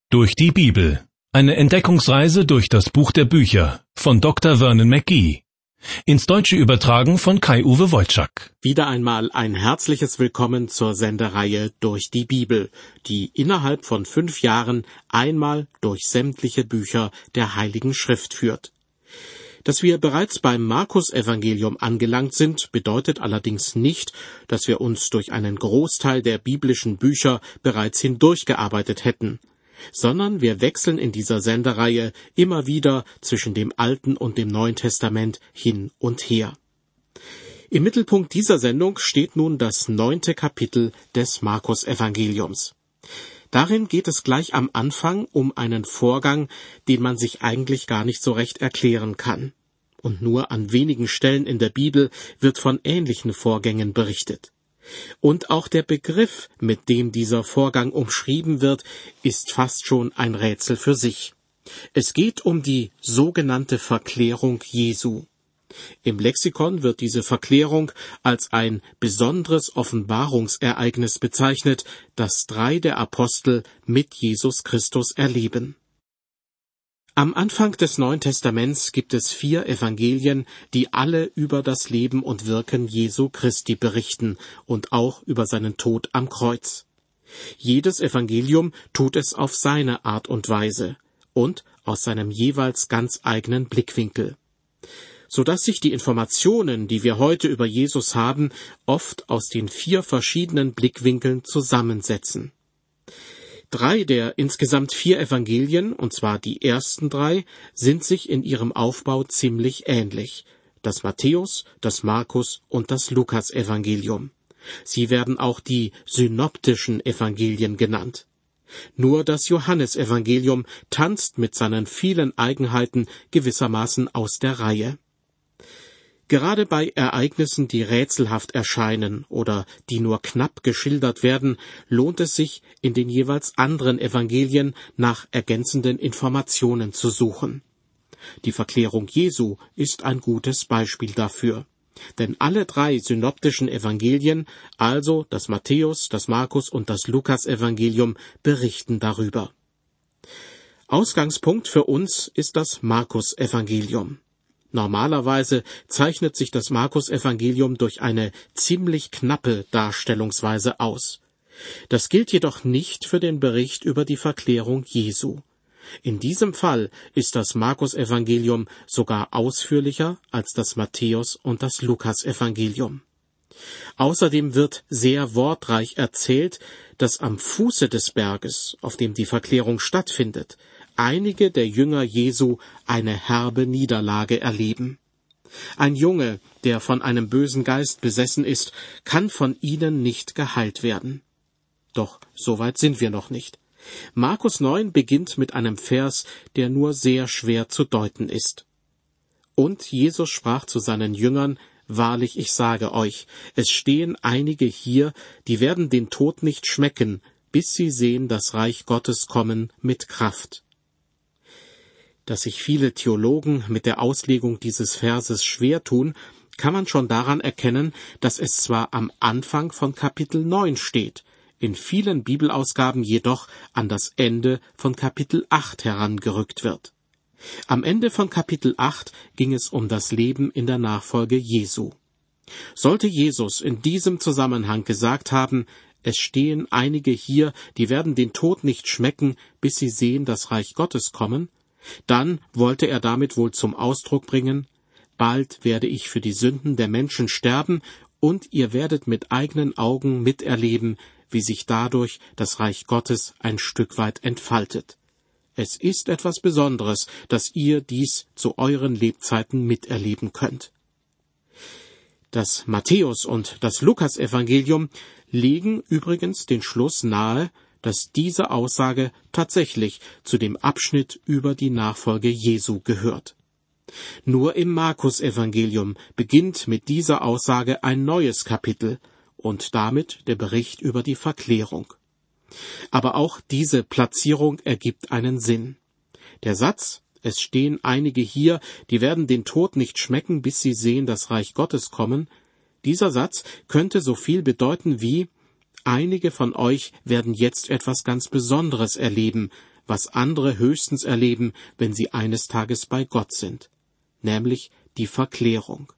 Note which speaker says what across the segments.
Speaker 1: Durch die Bibel. Eine Entdeckungsreise durch das Buch der Bücher von Dr. Vernon McGee. Ins Deutsche übertragen von Kai-Uwe Wolczak.
Speaker 2: Wieder einmal ein herzliches Willkommen zur Sendereihe Durch die Bibel, die innerhalb von 5 Jahren einmal durch sämtliche Bücher der Heiligen Schrift führt. Dass wir bereits beim Markus-Evangelium angelangt sind, bedeutet allerdings nicht, dass wir uns durch einen Großteil der biblischen Bücher bereits hindurchgearbeitet hätten, sondern wir wechseln in dieser Sendereihe immer wieder zwischen dem Alten und dem Neuen Testament hin und her. Im Mittelpunkt dieser Sendung steht nun das 9. Kapitel des Markus-Evangeliums. Darin geht es gleich am Anfang um einen Vorgang, den man sich eigentlich gar nicht so recht erklären kann. Und nur an wenigen Stellen in der Bibel wird von ähnlichen Vorgängen berichtet. Und auch der Begriff, mit dem dieser Vorgang umschrieben wird, ist fast schon ein Rätsel für sich. Es geht um die sogenannte Verklärung Jesu. Im Lexikon wird diese Verklärung als ein besonderes Offenbarungsereignis bezeichnet, das 3 der Apostel mit Jesus Christus erleben. Am Anfang des Neuen Testaments gibt es 4 Evangelien, die alle über das Leben und Wirken Jesu Christi berichten und auch über seinen Tod am Kreuz. Jedes Evangelium tut es auf seine Art und Weise und aus seinem jeweils ganz eigenen Blickwinkel, sodass sich die Informationen, die wir heute über Jesus haben, oft aus den 4 verschiedenen Blickwinkeln zusammensetzen. 3 der insgesamt 4 Evangelien, und zwar die ersten 3, sind sich in ihrem Aufbau ziemlich ähnlich: das Matthäus, das Markus und das Lukas-Evangelium. Sie werden auch die synoptischen Evangelien genannt. Nur das Johannesevangelium tanzt mit seinen vielen Eigenheiten gewissermaßen aus der Reihe. Gerade bei Ereignissen, die rätselhaft erscheinen oder die nur knapp geschildert werden, lohnt es sich, in den jeweils anderen Evangelien nach ergänzenden Informationen zu suchen. Die Verklärung Jesu ist ein gutes Beispiel dafür. Denn alle 3 synoptischen Evangelien, also das Matthäus, das Markus und das Lukas-Evangelium, berichten darüber. Ausgangspunkt für uns ist das Markus-Evangelium. Normalerweise zeichnet sich das Markus-Evangelium durch eine ziemlich knappe Darstellungsweise aus. Das gilt jedoch nicht für den Bericht über die Verklärung Jesu. In diesem Fall ist das Markus-Evangelium sogar ausführlicher als das Matthäus- und das Lukas-Evangelium. Außerdem wird sehr wortreich erzählt, dass am Fuße des Berges, auf dem die Verklärung stattfindet, einige der Jünger Jesu eine herbe Niederlage erleben. Ein Junge, der von einem bösen Geist besessen ist, kann von ihnen nicht geheilt werden. Doch so weit sind wir noch nicht. Markus 9 beginnt mit einem Vers, der nur sehr schwer zu deuten ist. Und Jesus sprach zu seinen Jüngern: Wahrlich, ich sage euch, es stehen einige hier, die werden den Tod nicht schmecken, bis sie sehen das Reich Gottes kommen mit Kraft. Dass sich viele Theologen mit der Auslegung dieses Verses schwer tun, kann man schon daran erkennen, dass es zwar am Anfang von Kapitel 9 steht, in vielen Bibelausgaben jedoch an das Ende von Kapitel 8 herangerückt wird. Am Ende von Kapitel 8 ging es um das Leben in der Nachfolge Jesu. Sollte Jesus in diesem Zusammenhang gesagt haben: Es stehen einige hier, die werden den Tod nicht schmecken, bis sie sehen das Reich Gottes kommen, dann wollte er damit wohl zum Ausdruck bringen: Bald werde ich für die Sünden der Menschen sterben, und ihr werdet mit eigenen Augen miterleben, wie sich dadurch das Reich Gottes ein Stück weit entfaltet. Es ist etwas Besonderes, dass ihr dies zu euren Lebzeiten miterleben könnt. Das Matthäus- und das Lukas-Evangelium legen übrigens den Schluss nahe, dass diese Aussage tatsächlich zu dem Abschnitt über die Nachfolge Jesu gehört. Nur im Markus-Evangelium beginnt mit dieser Aussage ein neues Kapitel und damit der Bericht über die Verklärung. Aber auch diese Platzierung ergibt einen Sinn. Der Satz: Es stehen einige hier, die werden den Tod nicht schmecken, bis sie sehen das Reich Gottes kommen, dieser Satz könnte so viel bedeuten wie: Einige von euch werden jetzt etwas ganz Besonderes erleben, was andere höchstens erleben, wenn sie eines Tages bei Gott sind, nämlich die Verklärung.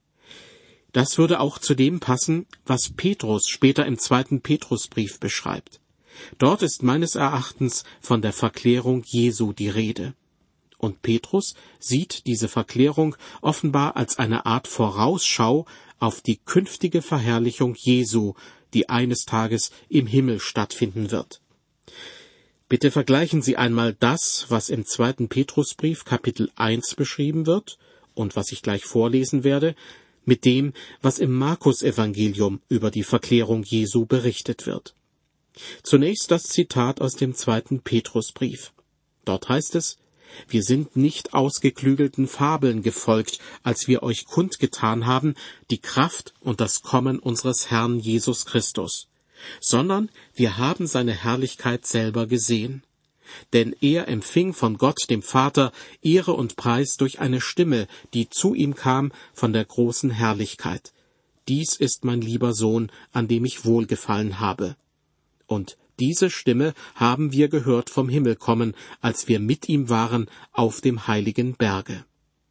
Speaker 2: Das würde auch zu dem passen, was Petrus später im 2. Petrusbrief beschreibt. Dort ist meines Erachtens von der Verklärung Jesu die Rede. Und Petrus sieht diese Verklärung offenbar als eine Art Vorausschau auf die künftige Verherrlichung Jesu, die eines Tages im Himmel stattfinden wird. Bitte vergleichen Sie einmal das, was im 2. Petrusbrief Kapitel 1 beschrieben wird und was ich gleich vorlesen werde, mit dem, was im Markus-Evangelium über die Verklärung Jesu berichtet wird. Zunächst das Zitat aus dem 2. Petrusbrief. Dort heißt es: Wir sind nicht ausgeklügelten Fabeln gefolgt, als wir euch kundgetan haben, die Kraft und das Kommen unseres Herrn Jesus Christus, sondern wir haben seine Herrlichkeit selber gesehen. Denn er empfing von Gott, dem Vater, Ehre und Preis durch eine Stimme, die zu ihm kam von der großen Herrlichkeit. Dies ist mein lieber Sohn, an dem ich wohlgefallen habe. Und diese Stimme haben wir gehört vom Himmel kommen, als wir mit ihm waren auf dem heiligen Berge.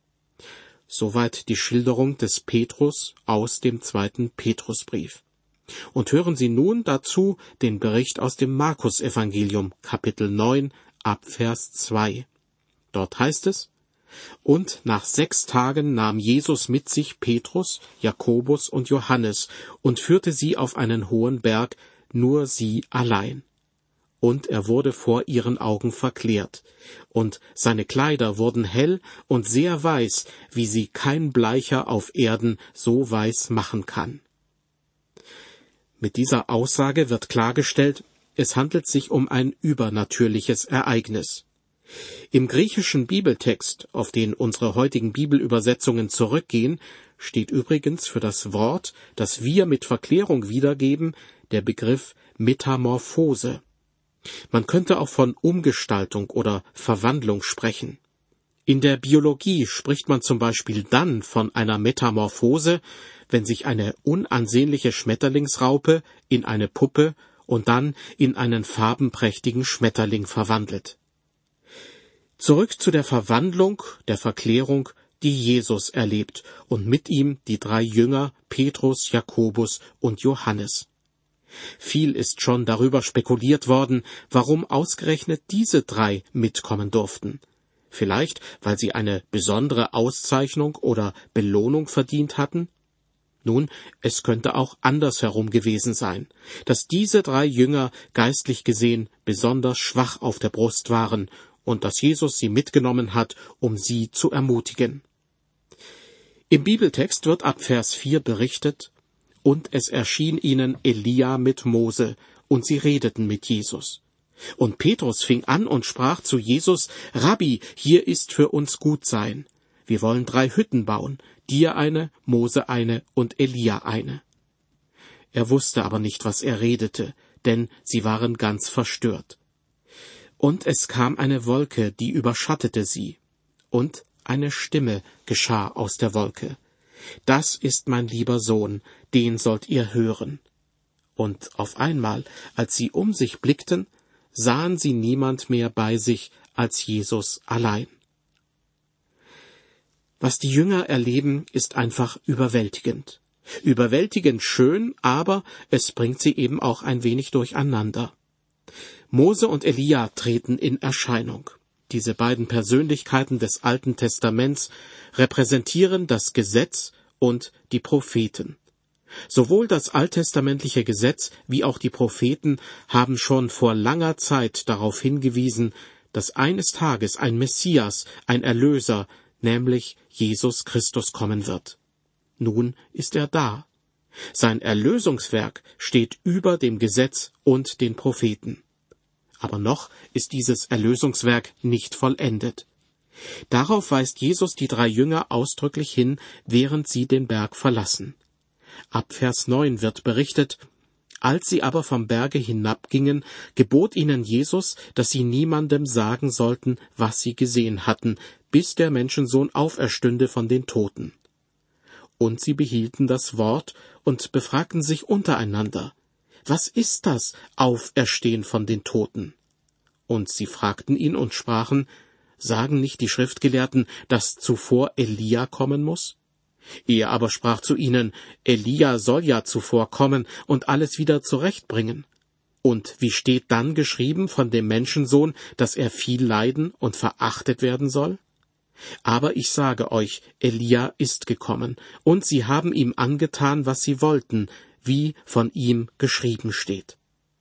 Speaker 2: Soweit die Schilderung des Petrus aus dem 2. Petrusbrief. Und hören Sie nun dazu den Bericht aus dem Markus-Evangelium, Kapitel 9, ab Vers 2. Dort heißt es: Und nach 6 Tagen nahm Jesus mit sich Petrus, Jakobus und Johannes und führte sie auf einen hohen Berg, nur sie allein. Und er wurde vor ihren Augen verklärt, und seine Kleider wurden hell und sehr weiß, wie sie kein Bleicher auf Erden so weiß machen kann. Mit dieser Aussage wird klargestellt, es handelt sich um ein übernatürliches Ereignis. Im griechischen Bibeltext, auf den unsere heutigen Bibelübersetzungen zurückgehen, steht übrigens für das Wort, das wir mit Verklärung wiedergeben, der Begriff Metamorphose. Man könnte auch von Umgestaltung oder Verwandlung sprechen. In der Biologie spricht man zum Beispiel dann von einer Metamorphose, wenn sich eine unansehnliche Schmetterlingsraupe in eine Puppe und dann in einen farbenprächtigen Schmetterling verwandelt. Zurück zu der Verwandlung, der Verklärung, die Jesus erlebt, und mit ihm die 3 Jünger Petrus, Jakobus und Johannes. Viel ist schon darüber spekuliert worden, warum ausgerechnet diese 3 mitkommen durften. Vielleicht, weil sie eine besondere Auszeichnung oder Belohnung verdient hatten? Nun, es könnte auch andersherum gewesen sein, dass diese 3 Jünger geistlich gesehen besonders schwach auf der Brust waren und dass Jesus sie mitgenommen hat, um sie zu ermutigen. Im Bibeltext wird ab Vers 4 berichtet: Und es erschien ihnen Elia mit Mose, und sie redeten mit Jesus. Und Petrus fing an und sprach zu Jesus: Rabbi, hier ist für uns Gutsein. Wir wollen 3 Hütten bauen, dir eine, Mose eine und Elia eine. Er wusste aber nicht, was er redete, denn sie waren ganz verstört. Und es kam eine Wolke, die überschattete sie, und eine Stimme geschah aus der Wolke: Das ist mein lieber Sohn, den sollt ihr hören. Und auf einmal, als sie um sich blickten, sahen sie niemand mehr bei sich als Jesus allein. Was die Jünger erleben, ist einfach überwältigend. Überwältigend schön, aber es bringt sie eben auch ein wenig durcheinander. Mose und Elia treten in Erscheinung. Diese beiden Persönlichkeiten des Alten Testaments repräsentieren das Gesetz und die Propheten. Sowohl das alttestamentliche Gesetz wie auch die Propheten haben schon vor langer Zeit darauf hingewiesen, dass eines Tages ein Messias, ein Erlöser, nämlich Jesus Christus kommen wird. Nun ist er da. Sein Erlösungswerk steht über dem Gesetz und den Propheten. Aber noch ist dieses Erlösungswerk nicht vollendet. Darauf weist Jesus die 3 Jünger ausdrücklich hin, während sie den Berg verlassen. Ab Vers 9 wird berichtet: Als sie aber vom Berge hinabgingen, gebot ihnen Jesus, dass sie niemandem sagen sollten, was sie gesehen hatten, bis der Menschensohn auferstünde von den Toten. Und sie behielten das Wort und befragten sich untereinander: Was ist das Auferstehen von den Toten? Und sie fragten ihn und sprachen: Sagen nicht die Schriftgelehrten, dass zuvor Elia kommen muss? Er aber sprach zu ihnen: Elia soll ja zuvor kommen und alles wieder zurechtbringen. Und wie steht dann geschrieben von dem Menschensohn, dass er viel leiden und verachtet werden soll? Aber ich sage euch, Elia ist gekommen, und sie haben ihm angetan, was sie wollten, wie von ihm geschrieben steht.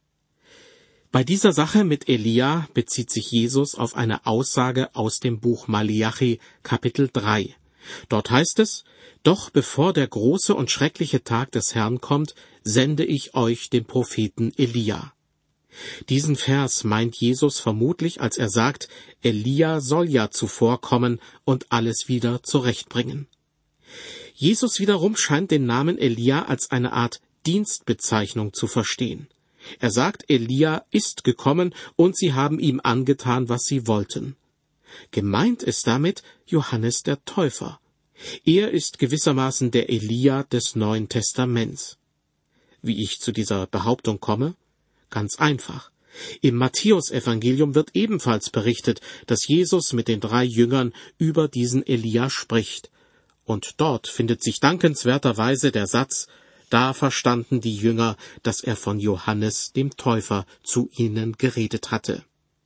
Speaker 2: Bei dieser Sache mit Elia bezieht sich Jesus auf eine Aussage aus dem Buch Maleachi, Kapitel 3. Dort heißt es: Doch bevor der große und schreckliche Tag des Herrn kommt, sende ich euch den Propheten Elia. Diesen Vers meint Jesus vermutlich, als er sagt, Elia soll ja zuvor kommen und alles wieder zurechtbringen. Jesus wiederum scheint den Namen Elia als eine Art Dienstbezeichnung zu verstehen. Er sagt, Elia ist gekommen und sie haben ihm angetan, was sie wollten. Gemeint ist damit Johannes der Täufer. Er ist gewissermaßen der Elia des Neuen Testaments. Wie ich zu dieser Behauptung komme? Ganz einfach. Im Matthäusevangelium wird ebenfalls berichtet, dass Jesus mit den 3 Jüngern über diesen Elia spricht. Und dort findet sich dankenswerterweise der Satz: Da verstanden die Jünger, dass er von Johannes dem Täufer zu ihnen geredet hatte.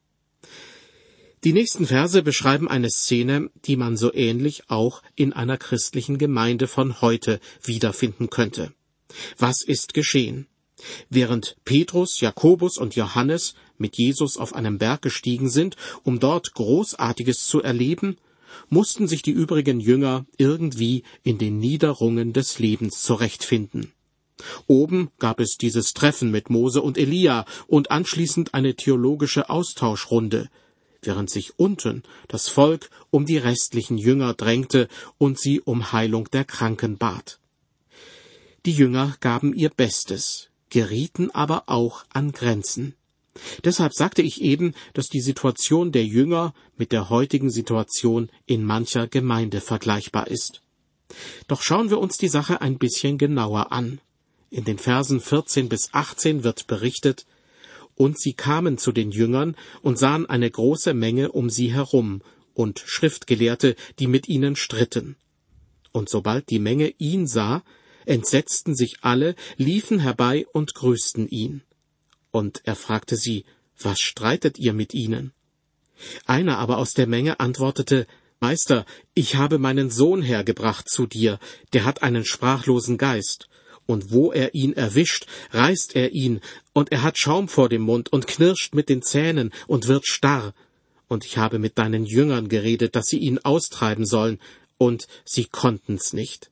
Speaker 2: Die nächsten Verse beschreiben eine Szene, die man so ähnlich auch in einer christlichen Gemeinde von heute wiederfinden könnte. Was ist geschehen? Während Petrus, Jakobus und Johannes mit Jesus auf einem Berg gestiegen sind, um dort Großartiges zu erleben, mussten sich die übrigen Jünger irgendwie in den Niederungen des Lebens zurechtfinden. Oben gab es dieses Treffen mit Mose und Elia und anschließend eine theologische Austauschrunde, während sich unten das Volk um die restlichen Jünger drängte und sie um Heilung der Kranken bat. Die Jünger gaben ihr Bestes, gerieten aber auch an Grenzen. Deshalb sagte ich eben, dass die Situation der Jünger mit der heutigen Situation in mancher Gemeinde vergleichbar ist. Doch schauen wir uns die Sache ein bisschen genauer an. In den Versen 14 bis 18 wird berichtet: Und sie kamen zu den Jüngern und sahen eine große Menge um sie herum und Schriftgelehrte, die mit ihnen stritten. Und sobald die Menge ihn sah, entsetzten sich alle, liefen herbei und grüßten ihn. Und er fragte sie: Was streitet ihr mit ihnen? Einer aber aus der Menge antwortete: Meister, ich habe meinen Sohn hergebracht zu dir, der hat einen sprachlosen Geist. Und wo er ihn erwischt, reißt er ihn, und er hat Schaum vor dem Mund und knirscht mit den Zähnen und wird starr. Und ich habe mit deinen Jüngern geredet, dass sie ihn austreiben sollen, und sie konnten's nicht.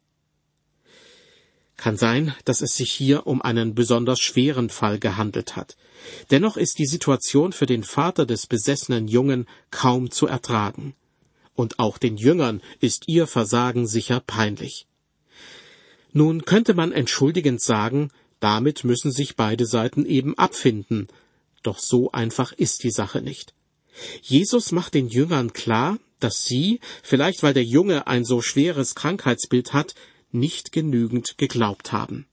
Speaker 2: Kann sein, dass es sich hier um einen besonders schweren Fall gehandelt hat. Dennoch ist die Situation für den Vater des besessenen Jungen kaum zu ertragen. Und auch den Jüngern ist ihr Versagen sicher peinlich. Nun könnte man entschuldigend sagen, damit müssen sich beide Seiten eben abfinden. Doch so einfach ist die Sache nicht. Jesus macht den Jüngern klar, dass sie, vielleicht weil der Junge ein so schweres Krankheitsbild hat, nicht genügend geglaubt haben.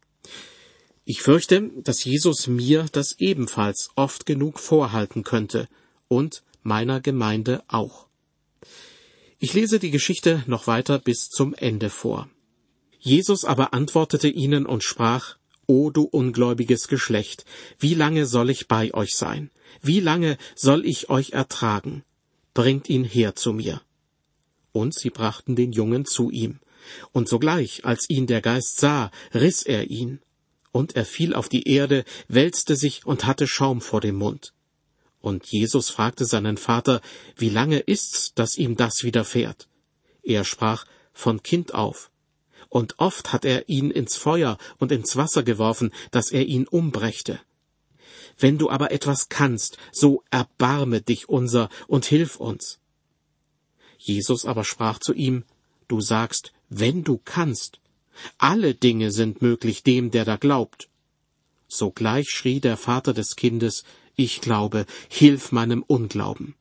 Speaker 2: Ich fürchte, dass Jesus mir das ebenfalls oft genug vorhalten könnte und meiner Gemeinde auch. Ich lese die Geschichte noch weiter bis zum Ende vor. Jesus aber antwortete ihnen und sprach: O du ungläubiges Geschlecht, wie lange soll ich bei euch sein? Wie lange soll ich euch ertragen? Bringt ihn her zu mir. Und sie brachten den Jungen zu ihm. Und sogleich, als ihn der Geist sah, riss er ihn. Und er fiel auf die Erde, wälzte sich und hatte Schaum vor dem Mund. Und Jesus fragte seinen Vater: Wie lange ist's, dass ihm das widerfährt? Er sprach: Von Kind auf. Und oft hat er ihn ins Feuer und ins Wasser geworfen, dass er ihn umbrächte. Wenn du aber etwas kannst, so erbarme dich unser und hilf uns. Jesus aber sprach zu ihm: Du sagst, wenn du kannst. Alle Dinge sind möglich dem, der da glaubt. Sogleich schrie der Vater des Kindes: Ich glaube, hilf meinem Unglauben.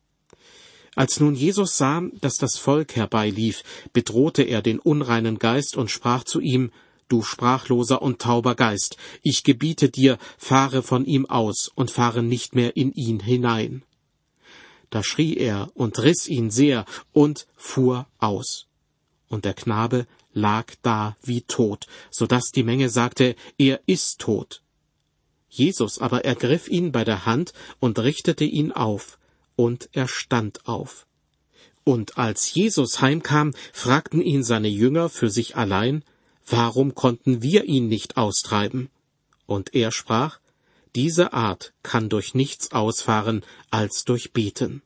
Speaker 2: Als nun Jesus sah, dass das Volk herbeilief, bedrohte er den unreinen Geist und sprach zu ihm: du sprachloser und tauber Geist, ich gebiete dir, fahre von ihm aus und fahre nicht mehr in ihn hinein. Da schrie er und riss ihn sehr und fuhr aus. Und der Knabe lag da wie tot, so dass die Menge sagte, er ist tot. Jesus aber ergriff ihn bei der Hand und richtete ihn auf, und er stand auf. Und als Jesus heimkam, fragten ihn seine Jünger für sich allein, warum konnten wir ihn nicht austreiben? Und er sprach, diese Art kann durch nichts ausfahren als durch Beten.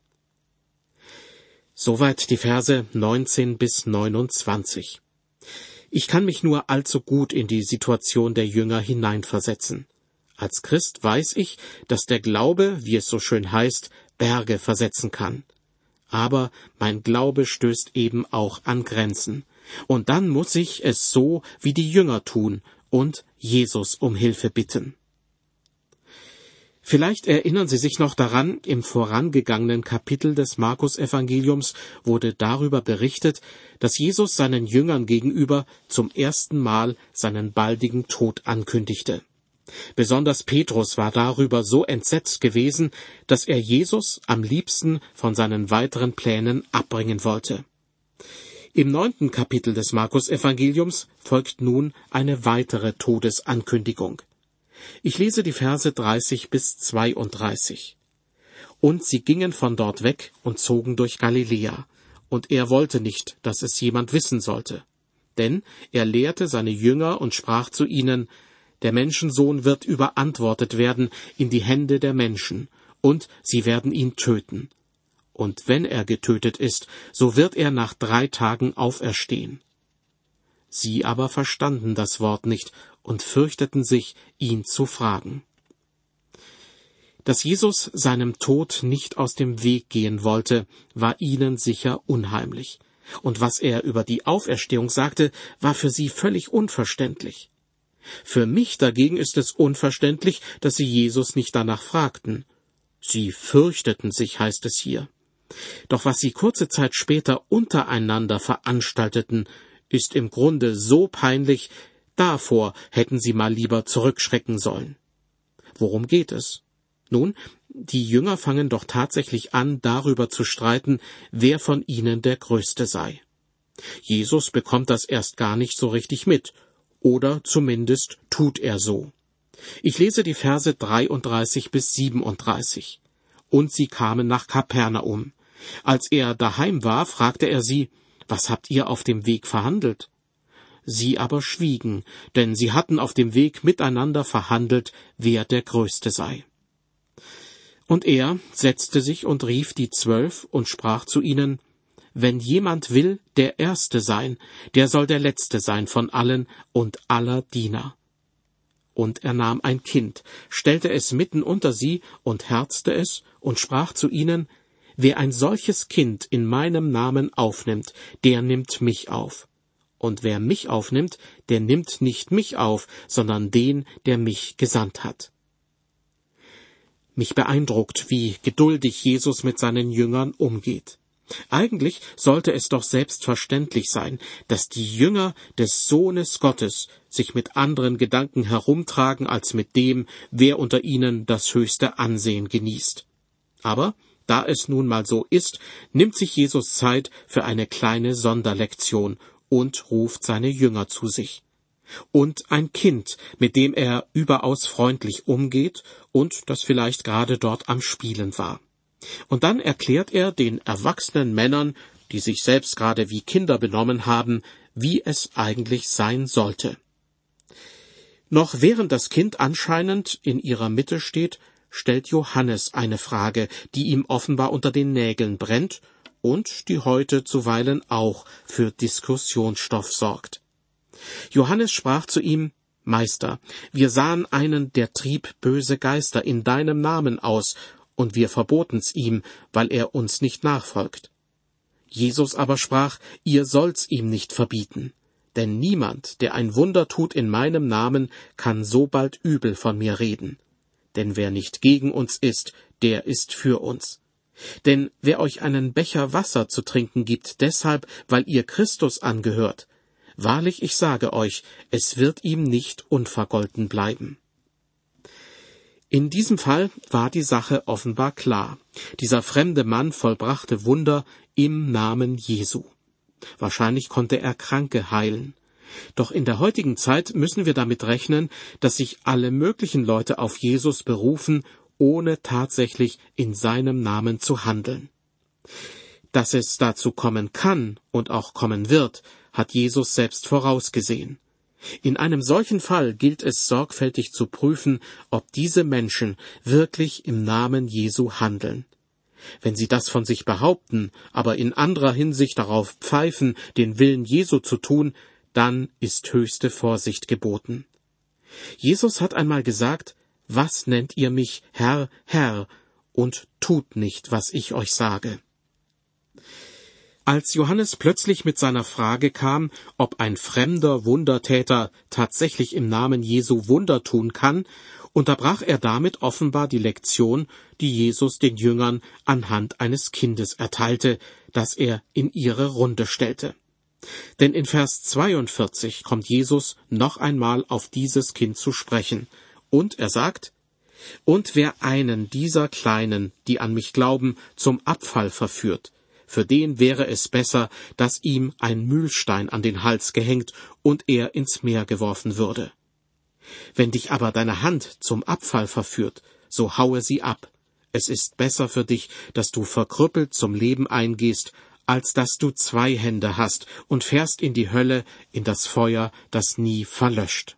Speaker 2: Soweit die Verse 19 bis 29. Ich kann mich nur allzu gut in die Situation der Jünger hineinversetzen. Als Christ weiß ich, dass der Glaube, wie es so schön heißt, Berge versetzen kann. Aber mein Glaube stößt eben auch an Grenzen. Und dann muss ich es so wie die Jünger tun und Jesus um Hilfe bitten. Vielleicht erinnern Sie sich noch daran, im vorangegangenen Kapitel des Markus-Evangeliums wurde darüber berichtet, dass Jesus seinen Jüngern gegenüber zum ersten Mal seinen baldigen Tod ankündigte. Besonders Petrus war darüber so entsetzt gewesen, dass er Jesus am liebsten von seinen weiteren Plänen abbringen wollte. Im 9. Kapitel des Markus-Evangeliums folgt nun eine weitere Todesankündigung. Ich lese die Verse 30 bis 32. Und sie gingen von dort weg und zogen durch Galiläa, und er wollte nicht, dass es jemand wissen sollte. Denn er lehrte seine Jünger und sprach zu ihnen, der Menschensohn wird überantwortet werden in die Hände der Menschen, und sie werden ihn töten. Und wenn er getötet ist, so wird er nach 3 Tagen auferstehen. Sie aber verstanden das Wort nicht und fürchteten sich, ihn zu fragen. Dass Jesus seinem Tod nicht aus dem Weg gehen wollte, war ihnen sicher unheimlich. Und was er über die Auferstehung sagte, war für sie völlig unverständlich. Für mich dagegen ist es unverständlich, dass sie Jesus nicht danach fragten. Sie fürchteten sich, heißt es hier. Doch was sie kurze Zeit später untereinander veranstalteten, ist im Grunde so peinlich, davor hätten sie mal lieber zurückschrecken sollen. Worum geht es? Nun, die Jünger fangen doch tatsächlich an, darüber zu streiten, wer von ihnen der Größte sei. Jesus bekommt das erst gar nicht so richtig mit, oder zumindest tut er so. Ich lese die Verse 33 bis 37. Und sie kamen nach Kapernaum. Als er daheim war, fragte er sie, was habt ihr auf dem Weg verhandelt? Sie aber schwiegen, denn sie hatten auf dem Weg miteinander verhandelt, wer der Größte sei. Und er setzte sich und rief die 12 und sprach zu ihnen, wenn jemand will, der Erste sein, der soll der Letzte sein von allen und aller Diener. Und er nahm ein Kind, stellte es mitten unter sie und herzte es und sprach zu ihnen, wer ein solches Kind in meinem Namen aufnimmt, der nimmt mich auf. Und wer mich aufnimmt, der nimmt nicht mich auf, sondern den, der mich gesandt hat. Mich beeindruckt, wie geduldig Jesus mit seinen Jüngern umgeht. Eigentlich sollte es doch selbstverständlich sein, dass die Jünger des Sohnes Gottes sich mit anderen Gedanken herumtragen als mit dem, wer unter ihnen das höchste Ansehen genießt. Aber da es nun mal so ist, nimmt sich Jesus Zeit für eine kleine Sonderlektion und ruft seine Jünger zu sich. Und ein Kind, mit dem er überaus freundlich umgeht und das vielleicht gerade dort am Spielen war. Und dann erklärt er den erwachsenen Männern, die sich selbst gerade wie Kinder benommen haben, wie es eigentlich sein sollte. Noch während das Kind anscheinend in ihrer Mitte steht, stellt Johannes eine Frage, die ihm offenbar unter den Nägeln brennt und die heute zuweilen auch für Diskussionsstoff sorgt. Johannes sprach zu ihm, Meister, wir sahen einen, der trieb böse Geister in deinem Namen aus, und wir verboten's ihm, weil er uns nicht nachfolgt. Jesus aber sprach, ihr sollt's ihm nicht verbieten, denn niemand, der ein Wunder tut in meinem Namen, kann so bald übel von mir reden. Denn wer nicht gegen uns ist, der ist für uns. Denn wer euch einen Becher Wasser zu trinken gibt, deshalb, weil ihr Christus angehört, Wahrlich, ich sage euch, es wird ihm nicht unvergolten bleiben. In diesem Fall war die Sache offenbar klar. Dieser fremde Mann vollbrachte Wunder im Namen Jesu. Wahrscheinlich konnte er Kranke heilen. Doch in der heutigen Zeit müssen wir damit rechnen, dass sich alle möglichen Leute auf Jesus berufen, ohne tatsächlich in seinem Namen zu handeln. Dass es dazu kommen kann und auch kommen wird, hat Jesus selbst vorausgesehen. In einem solchen Fall gilt es sorgfältig zu prüfen, ob diese Menschen wirklich im Namen Jesu handeln. Wenn sie das von sich behaupten, aber in anderer Hinsicht darauf pfeifen, den Willen Jesu zu tun, dann ist höchste Vorsicht geboten. Jesus hat einmal gesagt, was nennt ihr mich Herr, Herr, und tut nicht, was ich euch sage. Als Johannes plötzlich mit seiner Frage kam, ob ein fremder Wundertäter tatsächlich im Namen Jesu Wunder tun kann, unterbrach er damit offenbar die Lektion, die Jesus den Jüngern anhand eines Kindes erteilte, das er in ihre Runde stellte. Denn in Vers 42 kommt Jesus noch einmal auf dieses Kind zu sprechen, und er sagt, »Und wer einen dieser Kleinen, die an mich glauben, zum Abfall verführt, für den wäre es besser, dass ihm ein Mühlstein an den Hals gehängt und er ins Meer geworfen würde. Wenn dich aber deine Hand zum Abfall verführt, so haue sie ab. Es ist besser für dich, dass du verkrüppelt zum Leben eingehst, als dass du 2 Hände hast und fährst in die Hölle, in das Feuer, das nie verlöscht.«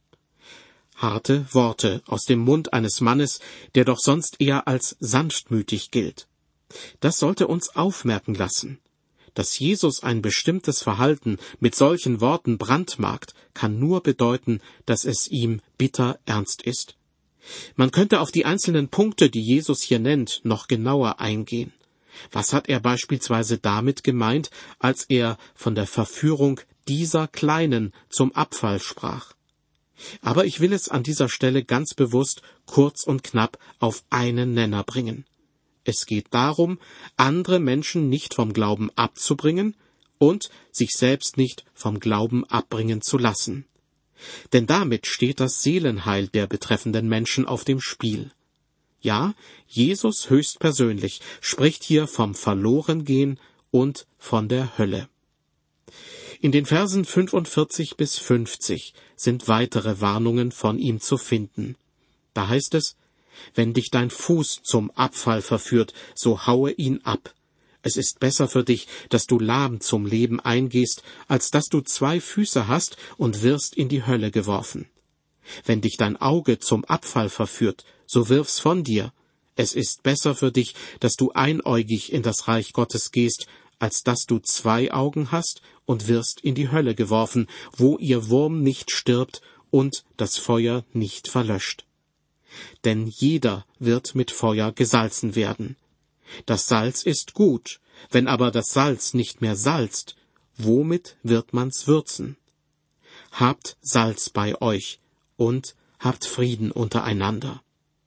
Speaker 2: Harte Worte aus dem Mund eines Mannes, der doch sonst eher als sanftmütig gilt. Das sollte uns aufmerken lassen. Dass Jesus ein bestimmtes Verhalten mit solchen Worten brandmarkt, kann nur bedeuten, dass es ihm bitter ernst ist. Man könnte auf die einzelnen Punkte, die Jesus hier nennt, noch genauer eingehen. Was hat er beispielsweise damit gemeint, als er von der Verführung dieser Kleinen zum Abfall sprach? Aber ich will es an dieser Stelle ganz bewusst kurz und knapp auf einen Nenner bringen. Es geht darum, andere Menschen nicht vom Glauben abzubringen und sich selbst nicht vom Glauben abbringen zu lassen. Denn damit steht das Seelenheil der betreffenden Menschen auf dem Spiel. Ja, Jesus höchstpersönlich spricht hier vom Verlorengehen und von der Hölle. In den Versen 45 bis 50 sind weitere Warnungen von ihm zu finden. Da heißt es, »Wenn dich dein Fuß zum Abfall verführt, so haue ihn ab. Es ist besser für dich, dass du lahm zum Leben eingehst, als dass du 2 Füße hast und wirst in die Hölle geworfen. Wenn dich dein Auge zum Abfall verführt, so wirf's von dir. Es ist besser für dich, dass du einäugig in das Reich Gottes gehst, als dass du 2 Augen hast und wirst in die Hölle geworfen, wo ihr Wurm nicht stirbt und das Feuer nicht verlöscht. Denn jeder wird mit Feuer gesalzen werden. Das Salz ist gut, wenn aber das Salz nicht mehr salzt, womit wird man's würzen? Habt Salz bei euch und habt Frieden untereinander.«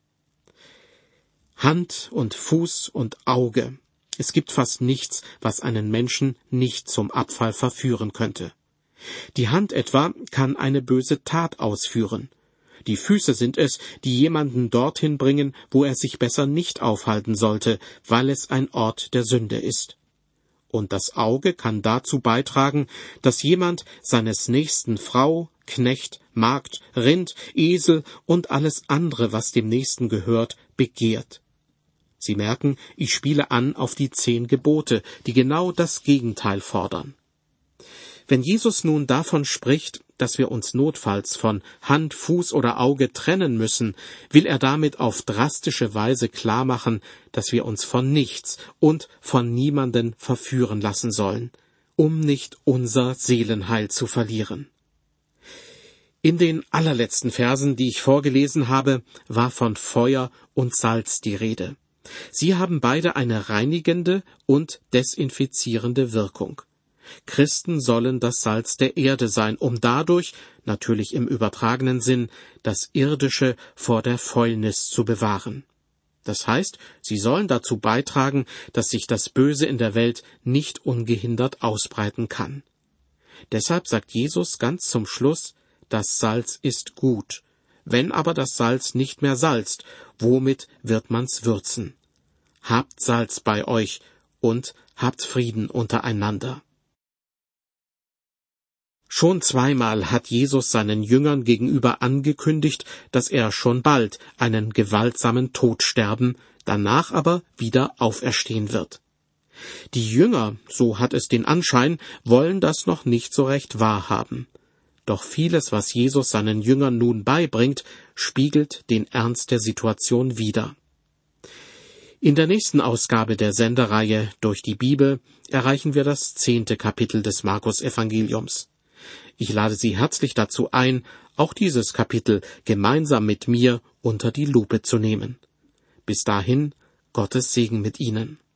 Speaker 2: Hand und Fuß und Auge. Es gibt fast nichts, was einen Menschen nicht zum Abfall verführen könnte. Die Hand etwa kann eine böse Tat ausführen. Die Füße sind es, die jemanden dorthin bringen, wo er sich besser nicht aufhalten sollte, weil es ein Ort der Sünde ist. Und das Auge kann dazu beitragen, dass jemand seines nächsten Frau, Knecht, Magd, Rind, Esel und alles andere, was dem Nächsten gehört, begehrt. Sie merken, ich spiele an auf die 10 Gebote, die genau das Gegenteil fordern. Wenn Jesus nun davon spricht, dass wir uns notfalls von Hand, Fuß oder Auge trennen müssen, will er damit auf drastische Weise klarmachen, dass wir uns von nichts und von niemanden verführen lassen sollen, um nicht unser Seelenheil zu verlieren. In den allerletzten Versen, die ich vorgelesen habe, war von Feuer und Salz die Rede. Sie haben beide eine reinigende und desinfizierende Wirkung. Christen sollen das Salz der Erde sein, um dadurch, natürlich im übertragenen Sinn, das Irdische vor der Fäulnis zu bewahren. Das heißt, sie sollen dazu beitragen, dass sich das Böse in der Welt nicht ungehindert ausbreiten kann. Deshalb sagt Jesus ganz zum Schluss, das Salz ist gut. Wenn aber das Salz nicht mehr salzt, womit wird man's würzen? Habt Salz bei euch und habt Frieden untereinander. Schon zweimal hat Jesus seinen Jüngern gegenüber angekündigt, dass er schon bald einen gewaltsamen Tod sterben, danach aber wieder auferstehen wird. Die Jünger, so hat es den Anschein, wollen das noch nicht so recht wahrhaben. Doch vieles, was Jesus seinen Jüngern nun beibringt, spiegelt den Ernst der Situation wider. In der nächsten Ausgabe der Sendereihe Durch die Bibel erreichen wir das 10. Kapitel des Markus-Evangeliums. Ich lade Sie herzlich dazu ein, auch dieses Kapitel gemeinsam mit mir unter die Lupe zu nehmen. Bis dahin, Gottes Segen mit Ihnen.